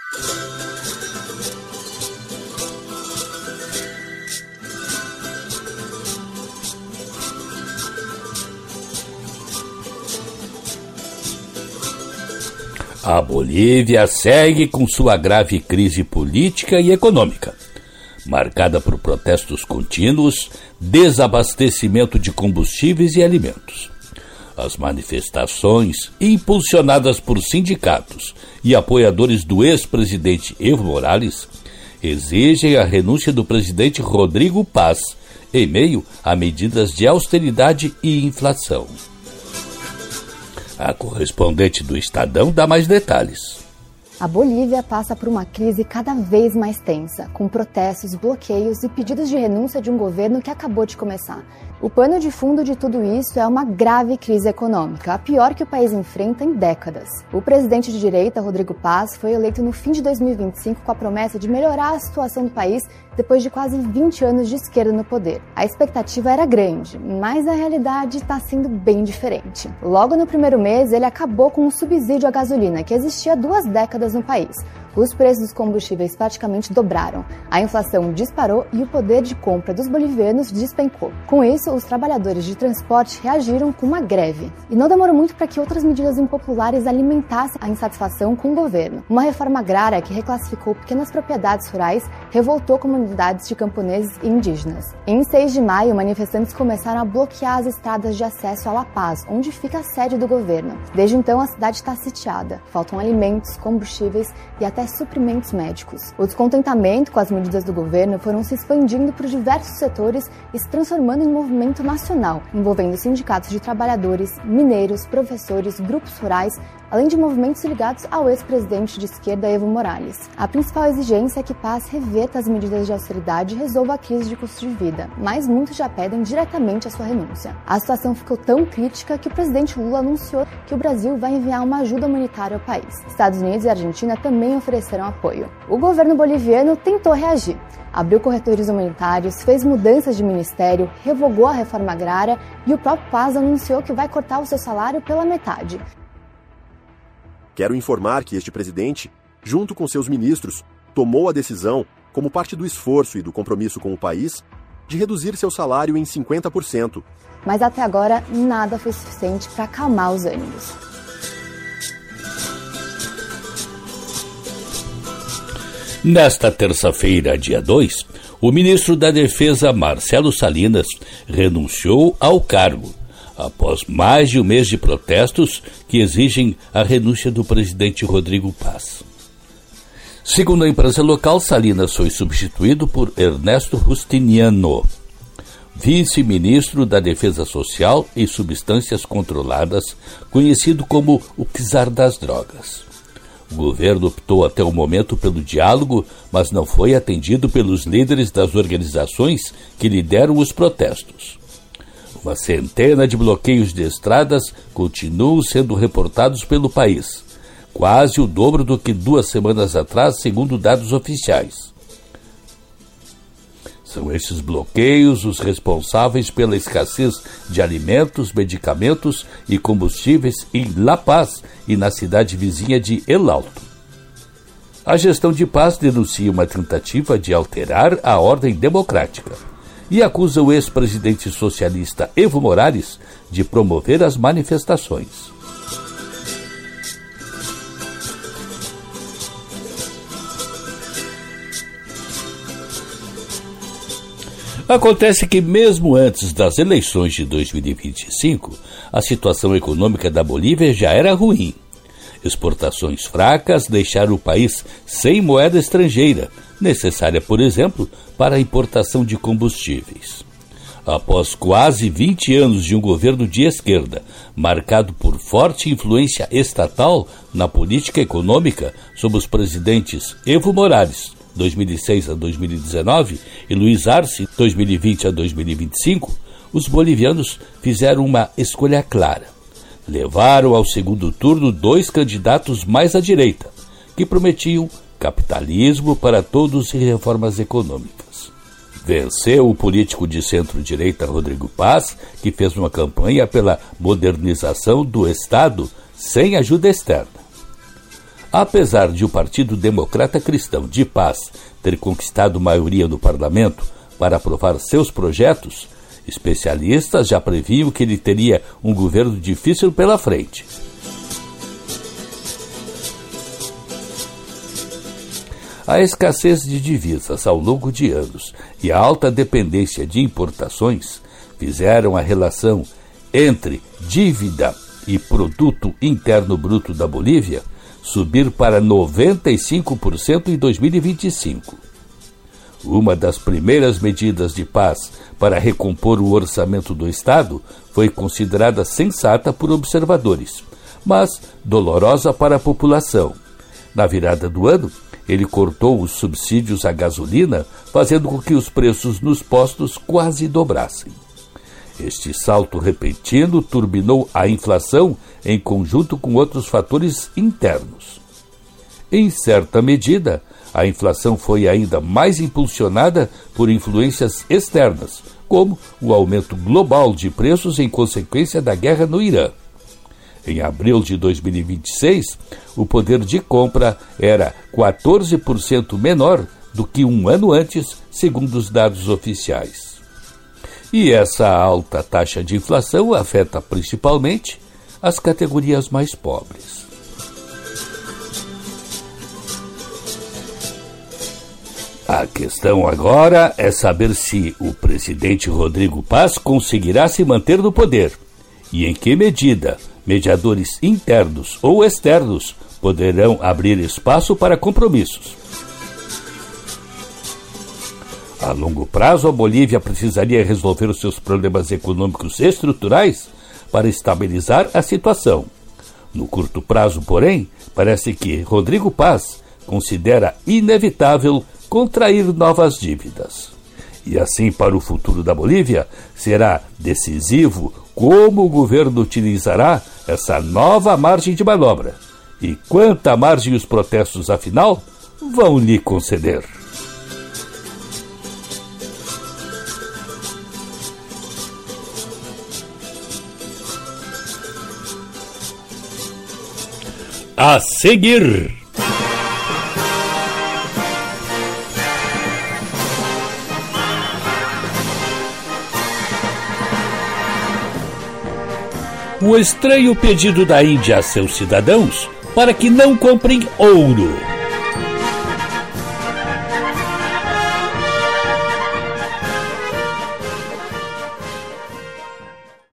A Bolívia segue com sua grave crise política e econômica, marcada por protestos contínuos, desabastecimento de combustíveis e alimentos. As manifestações, impulsionadas por sindicatos e apoiadores do ex-presidente Evo Morales, exigem a renúncia do presidente Rodrigo Paz, em meio a medidas de austeridade e inflação. A correspondente do Estadão dá mais detalhes. A Bolívia passa por uma crise cada vez mais tensa, com protestos, bloqueios e pedidos de renúncia de um governo que acabou de começar. O pano de fundo de tudo isso é uma grave crise econômica, a pior que o país enfrenta em décadas. O presidente de direita, Rodrigo Paz, foi eleito no fim de 2025 com a promessa de melhorar a situação do país depois de quase 20 anos de esquerda no poder. A expectativa era grande, mas a realidade está sendo bem diferente. Logo no primeiro mês, ele acabou com o subsídio à gasolina, que existia há 2 décadas no país. Os preços dos combustíveis praticamente dobraram, a inflação disparou e o poder de compra dos bolivianos despencou. Com isso, os trabalhadores de transporte reagiram com uma greve. E não demorou muito para que outras medidas impopulares alimentassem a insatisfação com o governo. Uma reforma agrária que reclassificou pequenas propriedades rurais revoltou comunidades de camponeses e indígenas. Em 6 de maio, manifestantes começaram a bloquear as estradas de acesso a La Paz, onde fica a sede do governo. Desde então, a cidade está sitiada. Faltam alimentos, combustíveis e até suprimentos médicos. O descontentamento com as medidas do governo foram se expandindo por diversos setores e se transformando em movimento nacional, envolvendo sindicatos de trabalhadores, mineiros, professores, grupos rurais, além de movimentos ligados ao ex-presidente de esquerda Evo Morales. A principal exigência é que Paz reverta as medidas de austeridade e resolva a crise de custo de vida, mas muitos já pedem diretamente a sua renúncia. A situação ficou tão crítica que o presidente Lula anunciou que o Brasil vai enviar uma ajuda humanitária ao país. Estados Unidos e Argentina também ofereceram apoio. O governo boliviano tentou reagir. Abriu corretores humanitários, fez mudanças de ministério, revogou a reforma agrária e o próprio Paz anunciou que vai cortar o seu salário pela metade. Quero informar que este presidente, junto com seus ministros, tomou a decisão, como parte do esforço e do compromisso com o país, de reduzir seu salário em 50%. Mas até agora, nada foi suficiente para acalmar os ânimos. Nesta terça-feira, dia 2, o ministro da Defesa, Marcelo Salinas, renunciou ao cargo, após mais de um mês de protestos que exigem a renúncia do presidente Rodrigo Paz. Segundo a imprensa local, Salinas foi substituído por Ernesto Justiniano, vice-ministro da Defesa Social e Substâncias Controladas, conhecido como o czar das drogas. O governo optou até o momento pelo diálogo, mas não foi atendido pelos líderes das organizações que lideram os protestos. Uma centena de bloqueios de estradas continuam sendo reportados pelo país, quase o dobro do que 2 semanas atrás, segundo dados oficiais. São esses bloqueios os responsáveis pela escassez de alimentos, medicamentos e combustíveis em La Paz e na cidade vizinha de El Alto. A gestão de Paz denuncia uma tentativa de alterar a ordem democrática e acusa o ex-presidente socialista Evo Morales de promover as manifestações. Acontece que mesmo antes das eleições de 2025, a situação econômica da Bolívia já era ruim. Exportações fracas deixaram o país sem moeda estrangeira, necessária, por exemplo, para a importação de combustíveis. Após quase 20 anos de um governo de esquerda, marcado por forte influência estatal na política econômica sob os presidentes Evo Morales, 2006 a 2019, e Luiz Arce, 2020 a 2025, os bolivianos fizeram uma escolha clara. Levaram ao segundo turno 2 candidatos mais à direita, que prometiam capitalismo para todos e reformas econômicas. Venceu o político de centro-direita Rodrigo Paz, que fez uma campanha pela modernização do Estado sem ajuda externa. Apesar de o Partido Democrata Cristão de Paz ter conquistado maioria no parlamento para aprovar seus projetos, especialistas já previam que ele teria um governo difícil pela frente. A escassez de divisas ao longo de anos e a alta dependência de importações fizeram a relação entre dívida e produto interno bruto da Bolívia subir para 95% em 2025. Uma das primeiras medidas de Paz para recompor o orçamento do Estado foi considerada sensata por observadores, mas dolorosa para a população. Na virada do ano, ele cortou os subsídios à gasolina, fazendo com que os preços nos postos quase dobrassem. Este salto repentino turbinou a inflação em conjunto com outros fatores internos. Em certa medida, a inflação foi ainda mais impulsionada por influências externas, como o aumento global de preços em consequência da guerra no Irã. Em abril de 2026, o poder de compra era 14% menor do que um ano antes, segundo os dados oficiais. E essa alta taxa de inflação afeta principalmente as categorias mais pobres. A questão agora é saber se o presidente Rodrigo Paz conseguirá se manter no poder e em que medida mediadores internos ou externos poderão abrir espaço para compromissos. A longo prazo, a Bolívia precisaria resolver os seus problemas econômicos estruturais para estabilizar a situação. No curto prazo, porém, parece que Rodrigo Paz considera inevitável contrair novas dívidas. E assim, para o futuro da Bolívia, será decisivo como o governo utilizará essa nova margem de manobra e quanta margem os protestos, afinal, vão lhe conceder. A seguir, o estranho pedido da Índia a seus cidadãos para que não comprem ouro.